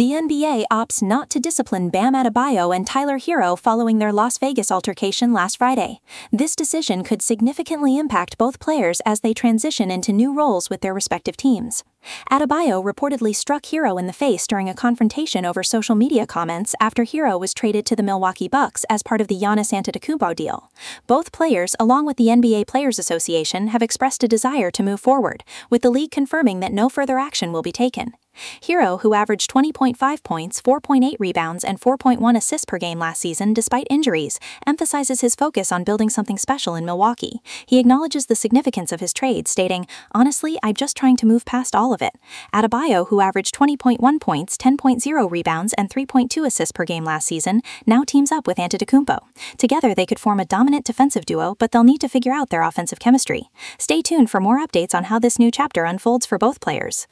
The NBA opts not to discipline Bam Adebayo and Tyler Hero following their Las Vegas altercation last Friday. This decision could significantly impact both players as they transition into new roles with their respective teams. Adebayo reportedly struck Hero in the face during a confrontation over social media comments after Hero was traded to the Milwaukee Bucks as part of the Giannis Antetokounmpo deal. Both players, along with the NBA Players Association, have expressed a desire to move forward, with the league confirming that no further action will be taken. Hero, who averaged 20.5 points, 4.8 rebounds, and 4.1 assists per game last season despite injuries, emphasizes his focus on building something special in Milwaukee. He acknowledges the significance of his trade, stating, "Honestly, I'm just trying to move past all of it." Adebayo, who averaged 20.1 points, 10.0 rebounds, and 3.2 assists per game last season, now teams up with Antetokounmpo. Together, they could form a dominant defensive duo, but they'll need to figure out their offensive chemistry. Stay tuned for more updates on how this new chapter unfolds for both players.